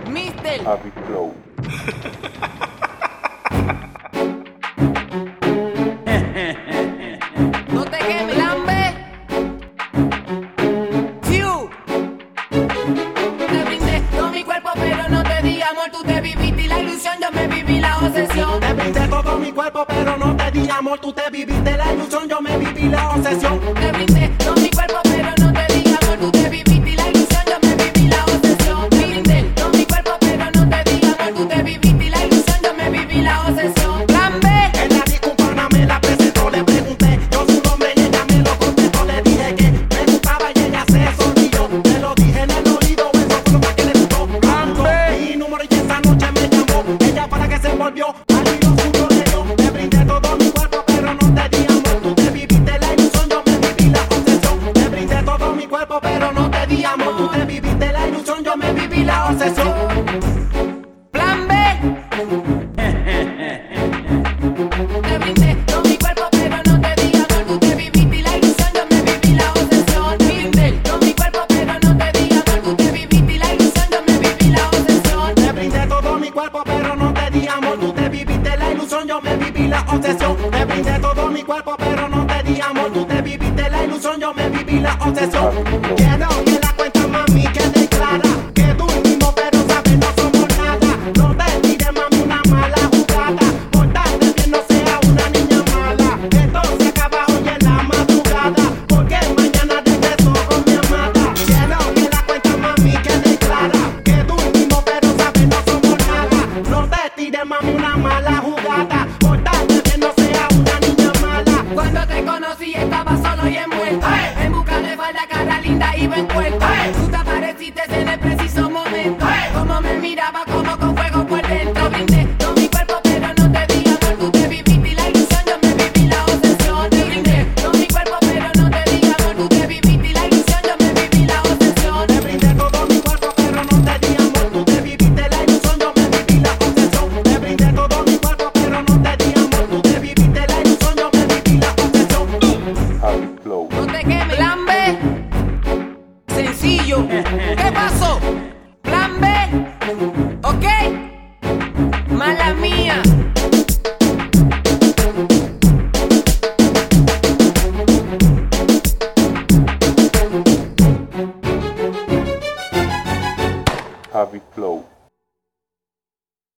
Mister. Happy Flow. No te quemes, lambe. Fiu. Te brindé todo mi cuerpo, pero no te di amor. Tú te viviste la ilusión, yo me viví la obsesión. Te brindé todo mi cuerpo, pero no te di amor. Tú te viviste la ilusión, yo me viví la obsesión. Te brindé todo mi cuerpo, pero no te di amor. Tú te viviste la ilusión, yo me viví la obsesión. Te brindé todo mi cuerpo, pero no te di amor. Tú te viviste la ilusión, yo me viví la obsesión. Plan B. En la disco pana me la presentó, le pregunté yo su nombre y ella me lo contestó. Le dije que me gustaba y ella se sonrió. Te lo dije en el oído, eso fue lo que le gustó. Mi número y esa noche me llamó. Ella para que se envolvió, al hilo suyo le dio. Te brindé todo mi cuerpo, pero no te di amor. Tú te viviste la ilusión, yo me viví la obsesión. Te brindé todo mi cuerpo, pero no te di amor. Tú te viviste la ilusión, yo me viví la obsesión. Plan B. Te brindé todo mi cuerpo, pero no te di amor. Tú te viviste la ilusión, yo me viví la obsesión. Te brindé todo mi cuerpo, pero no te di amor. Tú te viviste la ilusión, yo me viví la obsesión. Te brindé todo mi cuerpo, pero no te di amor. Tú te viviste la ilusión, yo me viví la obsesión. Te brindé todo mi cuerpo, pero no te di amor. Tú te viviste la ilusión, yo me viví la obsesión. Quiero que la cuenta, mami,